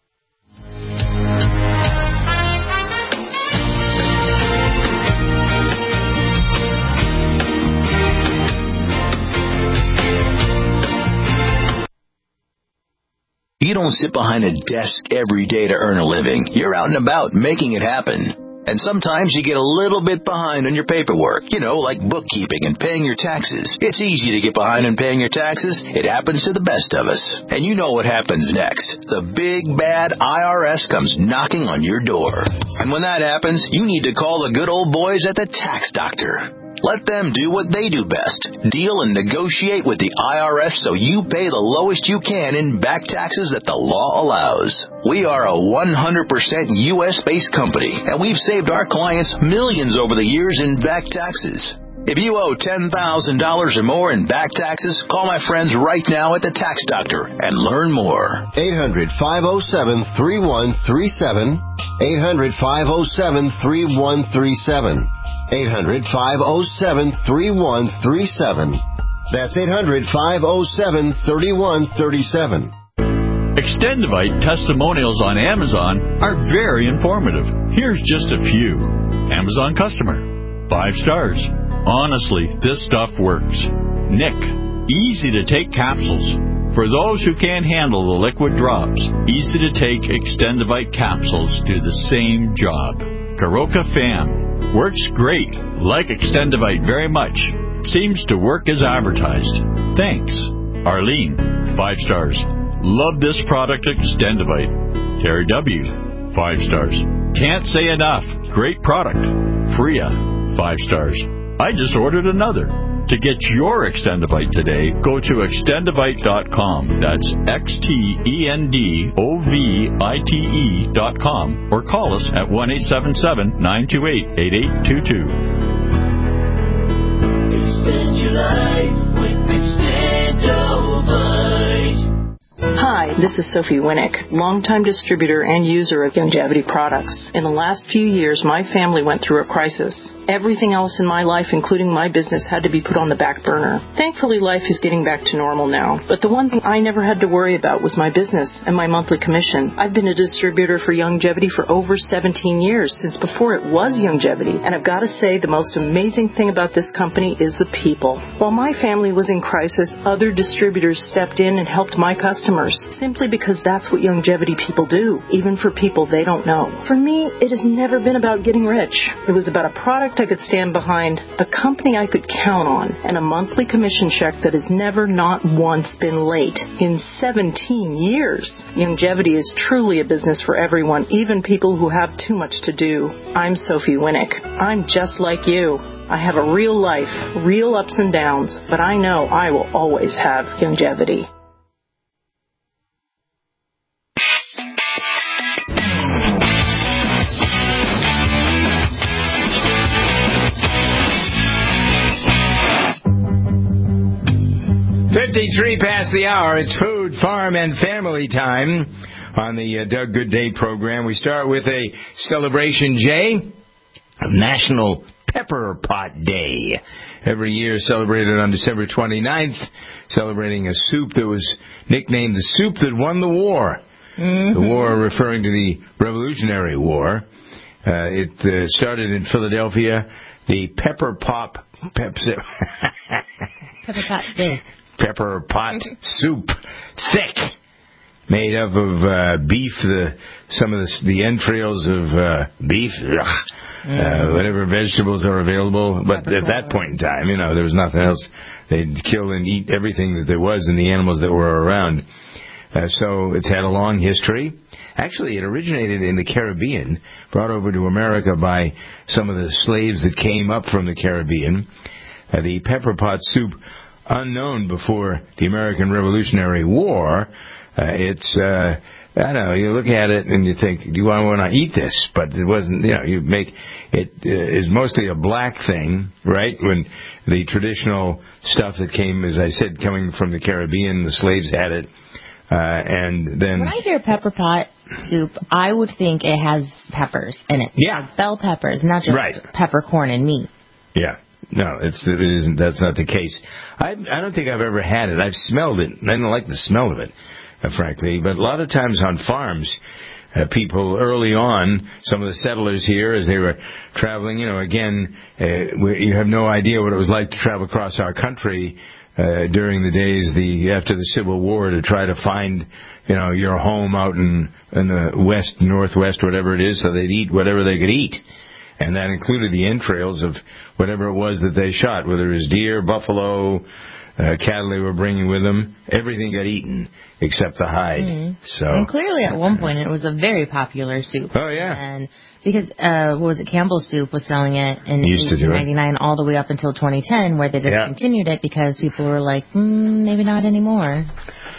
You don't sit behind a desk every day to earn a living. You're out and about making it happen. And sometimes you get a little bit behind on your paperwork, you know, like bookkeeping and paying your taxes. It's easy to get behind on paying your taxes. It happens to the best of us. And you know what happens next. The big, bad I R S comes knocking on your door. And when that happens, you need to call the good old boys at the Tax Doctor. Let them do what they do best. Deal and negotiate with the I R S so you pay the lowest you can in back taxes that the law allows. We are a one hundred percent U S based company, and we've saved our clients millions over the years in back taxes. If you owe ten thousand dollars or more in back taxes, call my friends right now at the Tax Doctor and learn more. eight hundred, five oh seven, three one three seven. eight hundred, five oh seven, three one three seven. eight hundred, five oh seven, three one three seven. That's eight hundred, five oh seven, three one three seven. Extendivite testimonials on Amazon are very informative. Here's just a few. Amazon customer. Five stars. Honestly, this stuff works. Nick. Easy to take capsules. For those who can't handle the liquid drops, easy to take Extendivite capsules do the same job. Karoka Fam. Works great. Like Extendivite very much. Seems to work as advertised. Thanks. Arlene. Five stars. Love this product Extendivite. Terry W. Five stars. Can't say enough. Great product. Freya. Five stars. I just ordered another. To get your Extendivite today, go to extendivite dot com. That's X T E N D O V I T E dot com. Or call us at one eight seven seven, nine two eight, eight eight two two. Extend your life with Extendivite. Hi, this is Sophie Winnick, longtime distributor and user of Youngevity products. In the last few years, my family went through a crisis. Everything else in my life, including my business, had to be put on the back burner. Thankfully, life is getting back to normal now. But the one thing I never had to worry about was my business and my monthly commission. I've been a distributor for Youngevity for over seventeen years, since before it was Youngevity. And I've got to say, the most amazing thing about this company is the people. While my family was in crisis, other distributors stepped in and helped my customers, simply because that's what Youngevity people do, even for people they don't know. For me, it has never been about getting rich. It was about a product I could stand behind, a company I could count on, and a monthly commission check that has never not once been late in seventeen years. Youngevity is truly a business for everyone, even people who have too much to do. I'm Sophie Winnick. I'm just like you. I have a real life, real ups and downs, but I know I will always have Youngevity. fifty-three past the hour. It's Food, Farm, and Family time on the uh, Doug Goodday program. We start with a celebration, Jay, of National Pepper Pot Day. Every year celebrated on December twenty-ninth, celebrating a soup that was nicknamed the soup that won the war. Mm-hmm. The war referring to the Revolutionary War. Uh, it uh, started in Philadelphia. The Pepper Pop... Pepsi, Pepper Pot Day. Pepper pot soup, thick, made up of uh, beef, the some of the, the entrails of uh, beef, ugh, mm. uh, whatever vegetables are available. But at that point in time, you know, there was nothing else. They'd kill and eat everything that there was in the animals that were around. Uh, so it's had a long history. Actually, it originated in the Caribbean, brought over to America by some of the slaves that came up from the Caribbean. Uh, the pepper pot soup, unknown before the American Revolutionary War, uh, it's, uh, I don't know, you look at it and you think, do I want to eat this? But it wasn't, you know, you make, it uh, is mostly a black thing, right? When the traditional stuff that came, as I said, coming from the Caribbean, the slaves had it. Uh, and then when I hear pepper pot soup, I would think it has peppers in it. Yeah. Like bell peppers, not just right. peppercorn and meat. Yeah. No, it's it isn't. That's not the case. I I don't think I've ever had it. I've smelled it. I don't like the smell of it, uh, frankly. But a lot of times on farms, uh, people early on, some of the settlers here, as they were traveling, you know, again, uh, we, you have no idea what it was like to travel across our country uh, during the days the after the Civil War to try to find, you know, your home out in in the west, northwest, whatever it is, so they'd eat whatever they could eat. And that included the entrails of whatever it was that they shot, whether it was deer, buffalo, uh, cattle they were bringing with them. Everything got eaten except the hide. Mm-hmm. So, and clearly at one point it was a very popular soup. Oh, yeah. And because, uh, what was it, Campbell's Soup was selling it in eighteen ninety-nine all the way up until twenty ten, where they discontinued yeah. it because people were like, mm, maybe not anymore.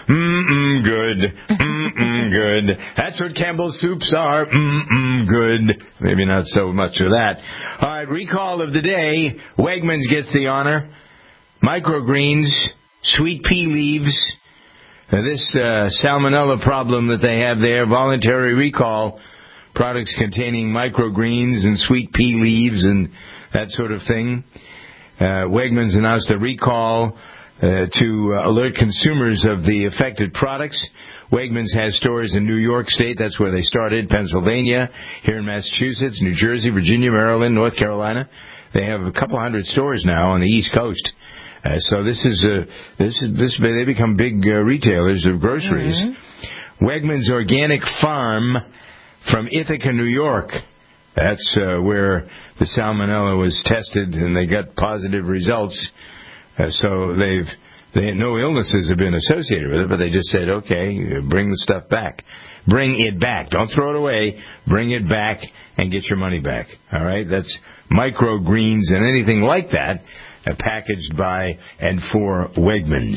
Mm-mm, good. Mm-mm, good. That's what Campbell's soups are. Mm-mm, good. Maybe not so much of that. All right, recall of the day. Wegmans gets the honor. Microgreens, sweet pea leaves. Uh, this uh, salmonella problem that they have there, voluntary recall. Products containing microgreens and sweet pea leaves and that sort of thing. Uh, Wegmans announced a recall uh, to uh, alert consumers of the affected products. Wegmans has stores in New York State, that's where they started, Pennsylvania, here in Massachusetts, New Jersey, Virginia, Maryland, North Carolina. They have a couple hundred stores now on the East Coast. Uh, so this is uh, this is this they become big uh, retailers of groceries. Mm-hmm. Wegmans Organic Farm from Ithaca, New York. That's uh, where the salmonella was tested, and they got positive results. Uh, so they've they no illnesses have been associated with it, but they just said, okay, bring the stuff back, bring it back. Don't throw it away. Bring it back and get your money back. All right, that's microgreens and anything like that, uh, packaged by and for Wegmans.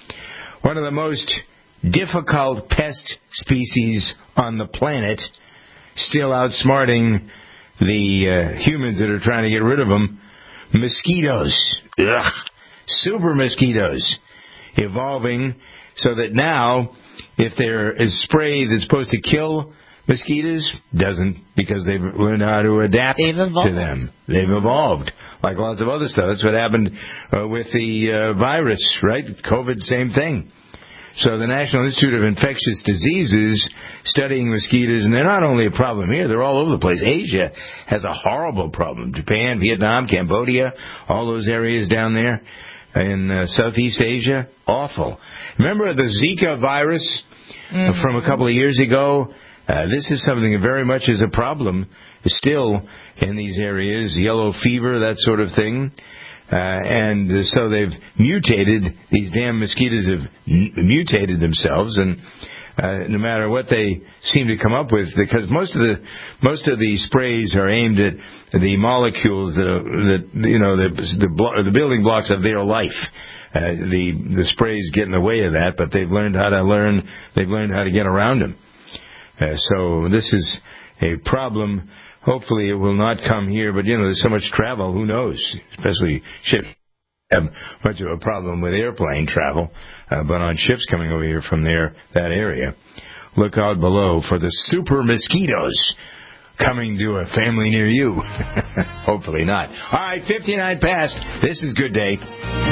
One of the most difficult pest species on the planet, still outsmarting the uh, humans that are trying to get rid of them, mosquitoes. Ugh. Super mosquitoes. Evolving so that now, if there is spray that's supposed to kill mosquitoes, doesn't, because they've learned how to adapt to them. They've evolved. Like lots of other stuff. That's what happened uh, with the uh, virus, right? COVID, same thing. So the National Institute of Infectious Diseases studying mosquitoes, and they're not only a problem here, they're all over the place. Asia has a horrible problem. Japan, Vietnam, Cambodia, all those areas down there in uh, Southeast Asia, awful. Remember the Zika virus mm-hmm. from a couple of years ago? Uh, this is something that very much is a problem still in these areas, yellow fever, that sort of thing. Uh, and uh, so they've mutated, these damn mosquitoes have n- mutated themselves, and uh, no matter what they seem to come up with, because most of the most of the sprays are aimed at the molecules that, are, that you know, the the, blo- the building blocks of their life. Uh, the the sprays get in the way of that, but they've learned how to learn, they've learned how to get around them. Uh, so this is a problem. Hopefully it will not come here, but, you know, there's so much travel, who knows, especially ships have much of a problem with airplane travel, uh, but on ships coming over here from there, that area. Look out below for the super mosquitoes coming to a family near you. Hopefully not. All right, fifty-nine past. This is Good Day.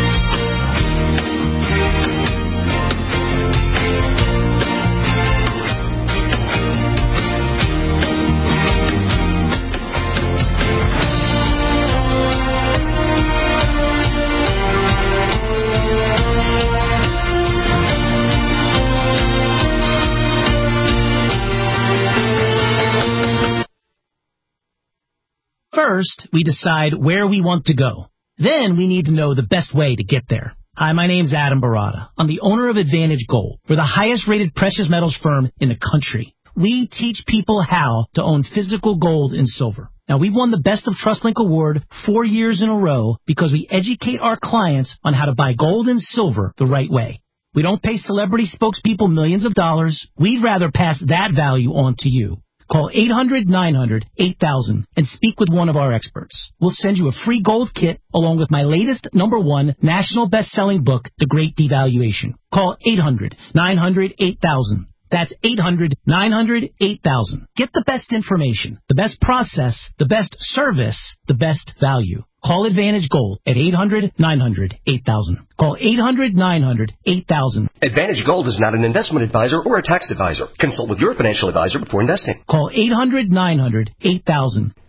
First, we decide where we want to go. Then we need to know the best way to get there. Hi, my name's Adam Barada. I'm the owner of Advantage Gold. We're the highest rated precious metals firm in the country. We teach people how to own physical gold and silver. Now, we've won the Best of TrustLink Award four years in a row because we educate our clients on how to buy gold and silver the right way. We don't pay celebrity spokespeople millions of dollars. We'd rather pass that value on to you. Call eight hundred nine hundred eight thousand and speak with one of our experts. We'll send you a free gold kit along with my latest number one national best-selling book, The Great Devaluation. Call eight hundred nine hundred eight thousand. That's eight hundred nine hundred eight thousand. Get the best information, the best process, the best service, the best value. Call Advantage Gold at eight hundred nine hundred eight thousand. Call eight hundred nine hundred eight thousand. Advantage Gold is not an investment advisor or a tax advisor. Consult with your financial advisor before investing. Call eight hundred nine hundred eight thousand.